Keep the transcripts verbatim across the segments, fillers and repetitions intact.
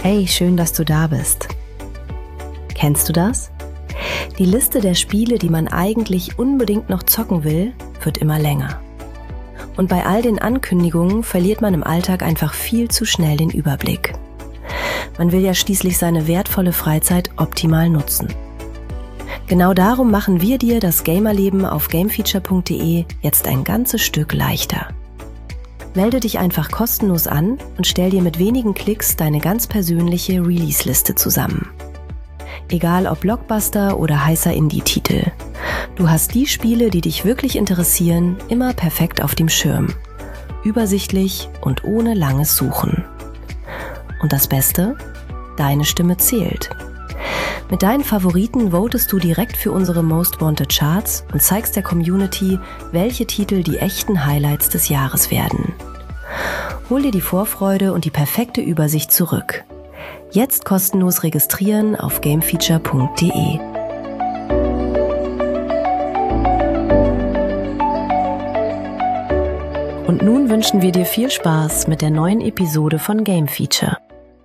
Hey, schön, dass du da bist. Kennst du das? Die Liste der Spiele, die man eigentlich unbedingt noch zocken will, wird immer länger. Und bei all den Ankündigungen verliert man im Alltag einfach viel zu schnell den Überblick. Man will ja schließlich seine wertvolle Freizeit optimal nutzen. Genau darum machen wir dir das Gamerleben auf gamefeature punkt de jetzt ein ganzes Stück leichter. Melde dich einfach kostenlos an und stell dir mit wenigen Klicks deine ganz persönliche Release-Liste zusammen. Egal ob Blockbuster oder heißer Indie-Titel. Du hast die Spiele, die dich wirklich interessieren, immer perfekt auf dem Schirm. Übersichtlich und ohne langes Suchen. Und das Beste? Deine Stimme zählt. Mit deinen Favoriten votest du direkt für unsere Most Wanted Charts und zeigst der Community, welche Titel die echten Highlights des Jahres werden. Hol dir die Vorfreude und die perfekte Übersicht zurück. Jetzt kostenlos registrieren auf gamefeature punkt de. Und nun wünschen wir dir viel Spaß mit der neuen Episode von Game Feature.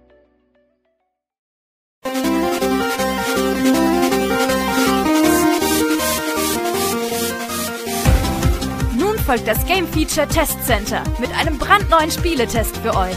Folgt das Game Feature Test Center mit einem brandneuen Spieletest für euch.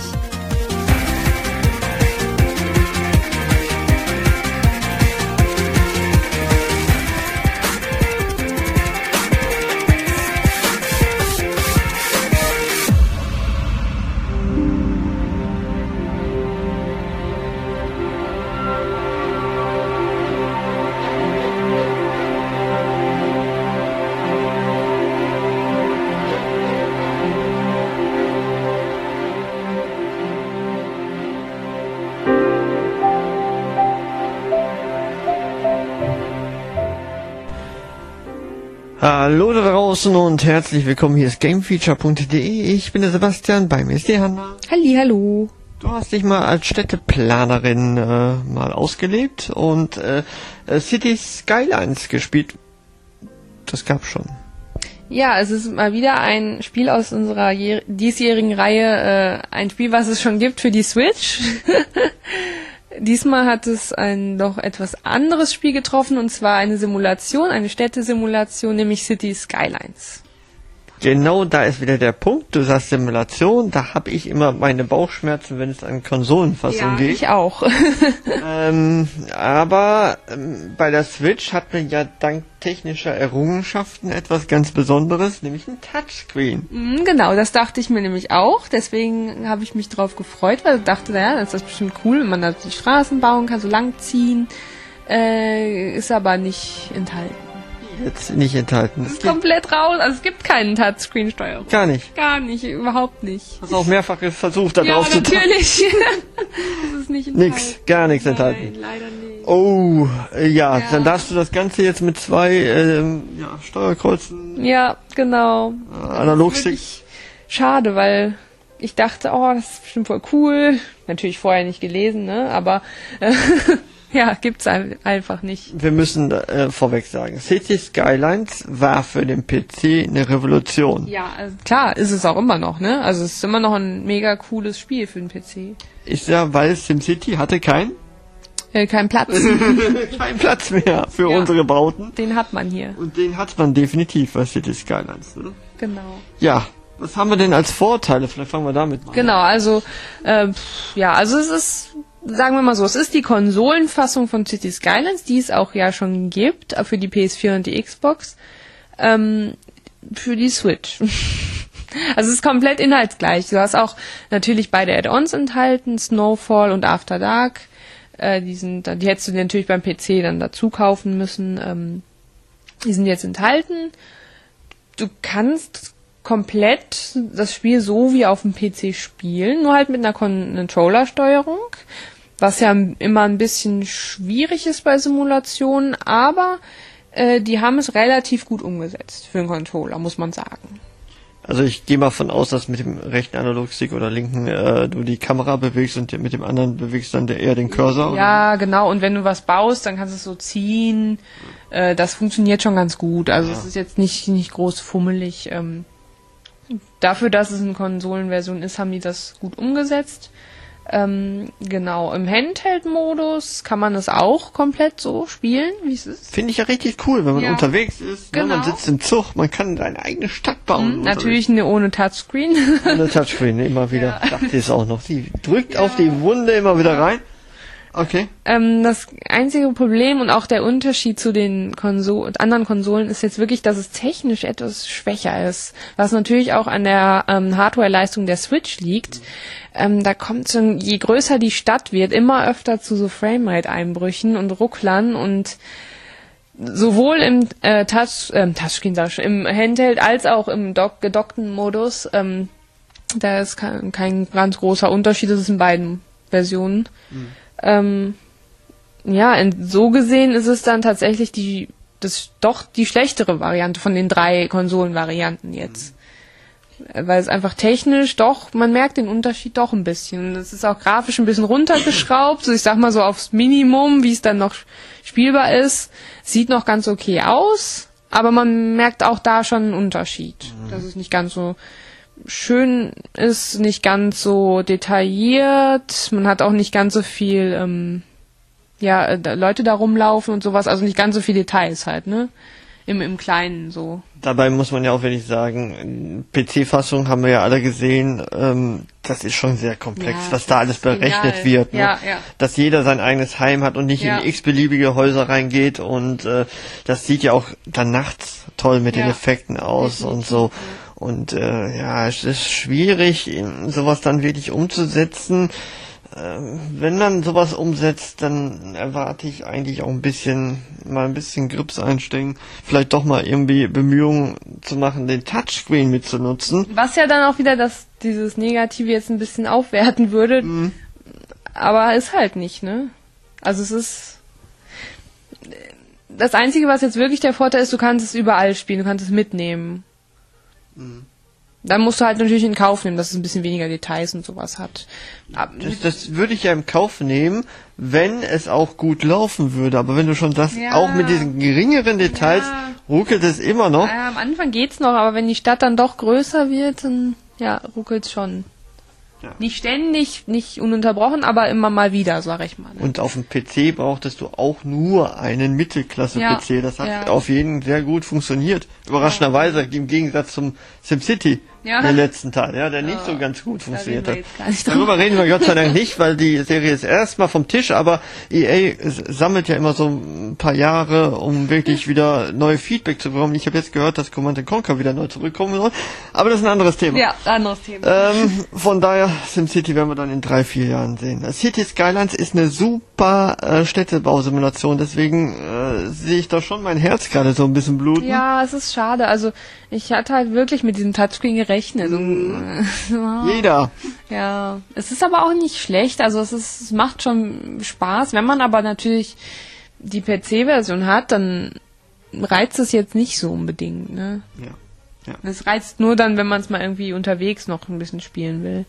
Hallo da draußen und herzlich willkommen, hier ist gamefeature punkt de. Ich bin der Sebastian, bei mir ist die Hanna. Hallihallo. Du hast dich mal als Städteplanerin äh, mal ausgelebt und äh, Cities Skylines gespielt. Das gab's schon. Ja, es ist mal wieder ein Spiel aus unserer jähr- diesjährigen Reihe, äh, ein Spiel, was es schon gibt für die Switch. Diesmal hat es ein doch etwas anderes Spiel getroffen, und zwar eine Simulation, eine Städtesimulation, nämlich Cities Skylines. Genau, da ist wieder der Punkt. Du sagst Simulation, da habe ich immer meine Bauchschmerzen, wenn es an Konsolenfassung ja, geht. Ich auch. ähm, aber ähm, bei der Switch hat man ja dank technischer Errungenschaften etwas ganz Besonderes, nämlich ein Touchscreen. Mm, genau, das dachte ich mir nämlich auch. Deswegen habe ich mich drauf gefreut, weil ich dachte, naja, das ist bestimmt cool, wenn man da die Straßen bauen kann, so lang ziehen. Äh, ist aber nicht enthalten. Jetzt nicht enthalten. Das ist komplett raus. Also es gibt keinen Touchscreen-Steuerung. Gar nicht. Gar nicht, überhaupt nicht. Hast auch mehrfach versucht, da ja, drauf zu drücken. Ja, natürlich. Das ist nicht enthalten. Nix, gar nichts enthalten. Nein, leider nicht. Oh, äh, ja, Ja. dann darfst du das Ganze jetzt mit zwei ähm, ja, Steuerkreuzen, Ja, genau. äh, Analogstick. Schade, weil ich dachte, oh, das ist bestimmt voll cool. Natürlich vorher nicht gelesen, ne? Aber äh, ja, gibt's ein- einfach nicht. Wir müssen äh, vorweg sagen, Cities Skylines war für den P C eine Revolution. Ja, also klar, ist es auch immer noch, ne? Also es ist immer noch ein mega cooles Spiel für den P C. Ist ja, weil SimCity hatte kein Äh, kein Platz. keinen Platz mehr für Ja. unsere Bauten. Den hat man hier. Und den hat man definitiv bei Cities Skylines. Ne? Genau. Ja, was haben wir denn als Vorteile? Vielleicht fangen wir damit mal an. Genau, also äh, pff, ja, also es ist, sagen wir mal so, es ist die Konsolenfassung von Cities Skylines, die es auch ja schon gibt, äh, für die P S vier und die Xbox, ähm, für die Switch. Also es ist komplett inhaltsgleich. Du hast auch natürlich beide Add-ons enthalten, Snowfall und After Dark. Äh, die sind, die hättest du dir natürlich beim P C dann dazu kaufen müssen. Ähm, die sind jetzt enthalten. Du kannst komplett das Spiel so wie auf dem P C spielen, nur halt mit einer Controller-Steuerung, was ja immer ein bisschen schwierig ist bei Simulationen, aber äh, die haben es relativ gut umgesetzt für einen Controller, muss man sagen. Also ich gehe mal von aus, dass mit dem rechten Analogstick oder linken äh, du die Kamera bewegst und mit dem anderen bewegst dann der eher den Cursor. Ja, genau. Und wenn du was baust, dann kannst du es so ziehen. Äh, das funktioniert schon ganz gut. Also Ja. es ist jetzt nicht nicht groß fummelig. Ähm, dafür, dass es eine Konsolenversion ist, haben die das gut umgesetzt. Ähm, genau, im Handheld-Modus kann man es auch komplett so spielen, wie es ist. Finde ich ja richtig cool, wenn man Ja. unterwegs ist, Genau. ne, man sitzt im Zug, man kann seine eigene Stadt bauen. Mhm, natürlich eine ohne Touchscreen. Ohne Touchscreen, immer wieder. Ja. Dachte ich es auch noch. Sie drückt auf die Wunde immer wieder rein. Okay. Ähm, das einzige Problem und auch der Unterschied zu den Konso- anderen Konsolen ist jetzt wirklich, dass es technisch etwas schwächer ist, was natürlich auch an der ähm, Hardware-Leistung der Switch liegt. Ähm, da kommt schon, je größer die Stadt wird, immer öfter zu so Framerate-Einbrüchen und Rucklern und sowohl im äh, Touch, äh, Touchscreen, sag ich schon, im Handheld als auch im dock- gedockten Modus. Ähm, da ist kein, kein ganz großer Unterschied, das ist in beiden Versionen. Mhm. Ähm, ja, in, so gesehen ist es dann tatsächlich die, das doch die schlechtere Variante von den drei Konsolenvarianten jetzt. Mhm. Weil es einfach technisch doch, man merkt den Unterschied doch ein bisschen. Es ist auch grafisch ein bisschen runtergeschraubt, so ich sag mal so aufs Minimum, wie es dann noch spielbar ist. Sieht noch ganz okay aus, aber man merkt auch da schon einen Unterschied. Mhm. Dass es nicht ganz so schön ist, nicht ganz so detailliert, man hat auch nicht ganz so viel ähm, ja, äh, Leute da rumlaufen und sowas, also nicht ganz so viele Details halt, ne? Im, im Kleinen so. Dabei muss man ja auch wirklich sagen, P C-Fassung haben wir ja alle gesehen, ähm, das ist schon sehr komplex, Ja, was da alles berechnet genial. wird. Ne? Ja, ja. Dass jeder sein eigenes Heim hat und nicht Ja. in x-beliebige Häuser reingeht und äh, das sieht ja auch dann nachts toll mit Ja. den Effekten aus Definitiv, und so. Und äh, ja, es ist schwierig, sowas dann wirklich umzusetzen. Ähm, wenn man sowas umsetzt, dann erwarte ich eigentlich auch ein bisschen, mal ein bisschen Grips einstecken, vielleicht doch mal irgendwie Bemühungen zu machen, den Touchscreen mitzunutzen. Was ja dann auch wieder das, dieses Negative jetzt ein bisschen aufwerten würde, Mhm. aber ist halt nicht, ne? Also es ist das Einzige, was jetzt wirklich der Vorteil ist, du kannst es überall spielen, du kannst es mitnehmen. Mhm. Dann musst du halt natürlich in Kauf nehmen, dass es ein bisschen weniger Details und sowas hat. Aber Das, das würde ich ja im Kauf nehmen, wenn es auch gut laufen würde. Aber wenn du schon sagst, Ja. auch mit diesen geringeren Details Ja. ruckelt es immer noch. äh, am Anfang geht's noch, aber wenn die Stadt dann doch größer wird, dann ja, ruckelt's schon. Ja. Nicht ständig, nicht ununterbrochen, aber immer mal wieder, sag ich mal. Ne? Und auf dem P C brauchtest du auch nur einen Mittelklasse-P C. Ja, Das hat ja. auf jeden sehr gut funktioniert. Überraschenderweise im Gegensatz zum SimCity, Ja. den letzten Teil, ja, der nicht Ja. so ganz gut Da funktioniert reden wir hat. jetzt gar nicht Darüber drüber. reden wir Gott sei Dank nicht, weil die Serie ist erstmal vom Tisch, aber E A s- sammelt ja immer so ein paar Jahre, um wirklich wieder neue Feedback zu bekommen. Ich habe jetzt gehört, dass Command and Conquer wieder neu zurückkommen soll, aber das ist ein anderes Thema. Ja, anderes Thema. Ähm, von daher, SimCity werden wir dann in drei, vier Jahren sehen. City Skylines ist eine super äh, Städtebausimulation, deswegen äh, sehe ich da schon mein Herz gerade so ein bisschen bluten. Ja, es ist schade. Also ich hatte halt wirklich mit diesem Touchscreen gerechnet. Und, äh, Jeder. ja, es ist aber auch nicht schlecht. Also es, ist, es macht schon Spaß. Wenn man aber natürlich die P C-Version hat, dann reizt es jetzt nicht so unbedingt. Ne? Ja. Ja. Es reizt nur dann, wenn man es mal irgendwie unterwegs noch ein bisschen spielen will.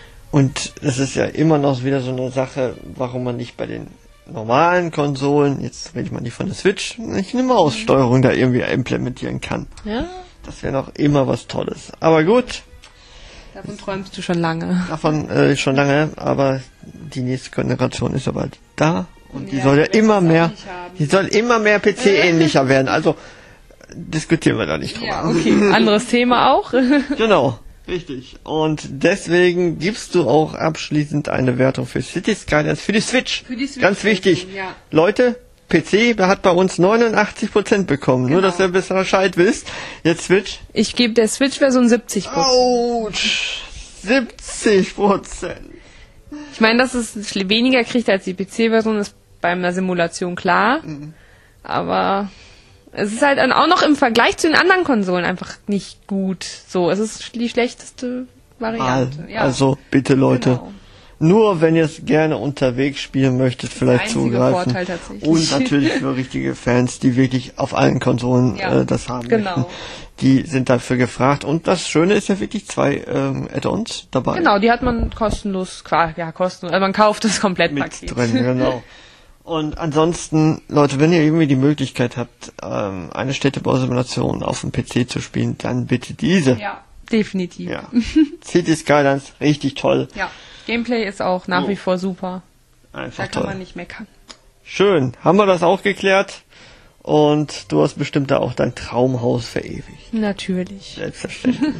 Und es ist ja immer noch wieder so eine Sache, warum man nicht bei den normalen Konsolen, jetzt rede ich mal nicht von der Switch, nicht eine Maussteuerung da irgendwie implementieren kann. Ja, Das wäre noch immer was Tolles. Aber gut, davon träumst du schon lange. davon äh, schon lange, aber die nächste Generation ist ja bald da und die Ja, soll ja ich will immer das auch mehr, nicht haben. die soll immer mehr P C-ähnlicher werden. Also diskutieren wir da nicht drüber. Ja, okay. Anderes Thema auch. Genau, richtig. Und deswegen gibst du auch abschließend eine Wertung für City Skylines für die Switch. Für die Switch, Ganz wichtig. ja. Leute, P C hat bei uns neunundachtzig Prozent bekommen. Nur, Genau. dass ihr besser Bescheid wisst. Jetzt Switch. Ich gebe der Switch-Version siebzig Prozent. Autsch. siebzig Prozent. Ich meine, dass es schl- weniger kriegt als die P C-Version, ist bei einer Simulation klar. Mhm. Aber es ist halt dann auch noch im Vergleich zu den anderen Konsolen einfach nicht gut. So, es ist die schlechteste Variante. Ja, Also, bitte Leute. genau. Nur wenn ihr es gerne unterwegs spielen möchtet, vielleicht einzige zugreifen. Vorteil tatsächlich. Und natürlich für richtige Fans, die wirklich auf allen Konsolen Ja, äh, das haben genau. möchten. Die sind dafür gefragt. Und das Schöne ist ja wirklich zwei ähm, Add-ons dabei. Genau, die hat man kostenlos, qua- ja, kostenlos, also man kauft das Mit Komplettpaket. drin, genau. Und ansonsten, Leute, wenn ihr irgendwie die Möglichkeit habt, ähm, eine Städtebausimulation auf dem P C zu spielen, dann bitte diese. Ja, definitiv. Ja. City Skylines, richtig toll. Ja, Gameplay ist auch nach Oh. wie vor super. Einfach Da kann toll. man nicht meckern. Schön, haben wir das auch geklärt. Und du hast bestimmt da auch dein Traumhaus verewigt. Natürlich. Selbstverständlich.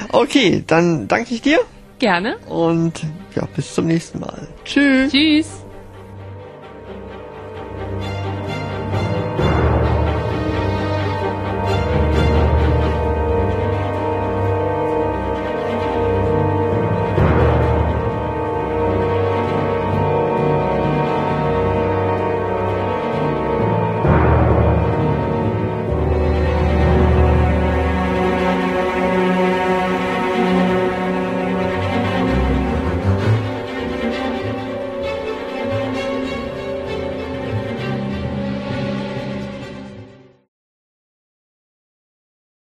Okay, dann danke ich dir Gerne. und ja, bis zum nächsten Mal. Tschüss. Tschüss.